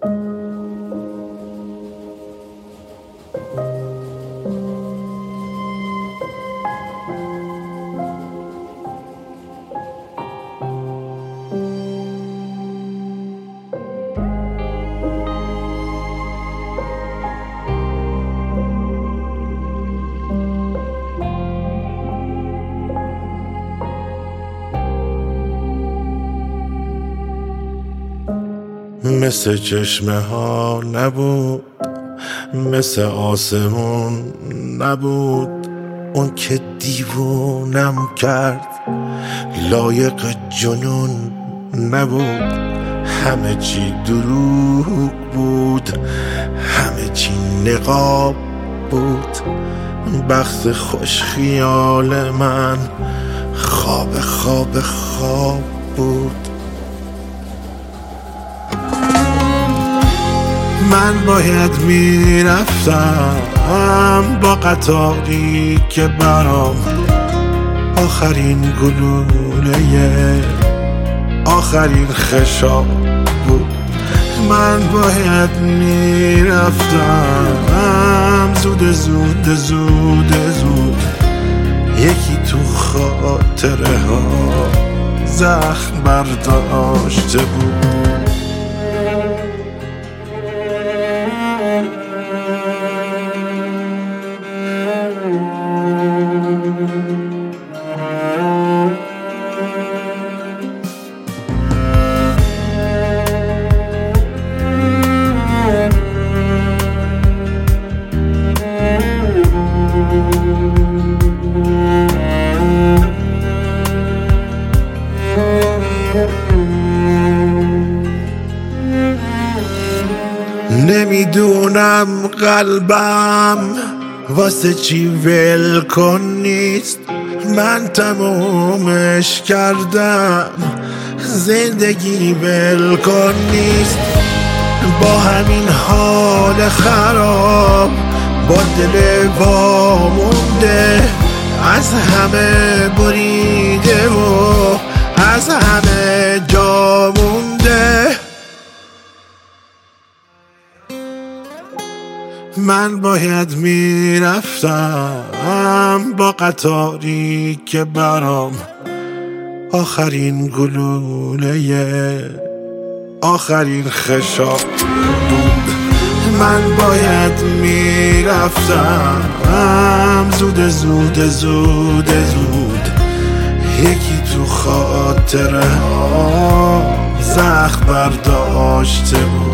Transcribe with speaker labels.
Speaker 1: مثل چشمه ها نبود، مثل آسمون نبود، اون که دیوونم کرد لایق جنون نبود. همه چی دروغ بود، همه چی نقاب بود، بخت خوش خیال من خواب خواب خواب بود. من باید میرفتم با قطاری که برام آخرین گلوله آخرین خشاب بود. من باید میرفتم زود زود زود زود، یکی تو خاطره ها زخم برداشته بود. نمیدونم قلبم واسه چی ولکن نیست، من تمومش کردم زندگی ولکن نیست. با همین حال خراب با دل وامونده، از همه بریده و از همه جا مونده. من باید میرفتم با قطاری که برام آخرین گلوله آخرین خشاب بود. من باید میرفتم زود زود زود زود، یکی تو خاطره ها زخم برداشته بود.